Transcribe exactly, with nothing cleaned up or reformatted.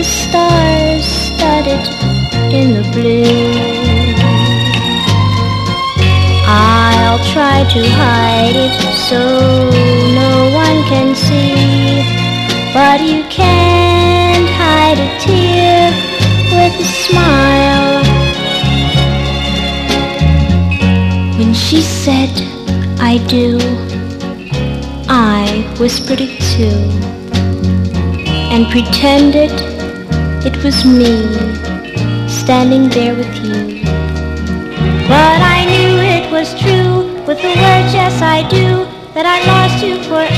the stars studded in the blue. I'll try to hide it so no one can see, but you can't hide a tear with a smile. When she said I do, I whispered it too, and pretended it was me standing there with you. But I knew it was true with the words yes I do, that I lost you forever.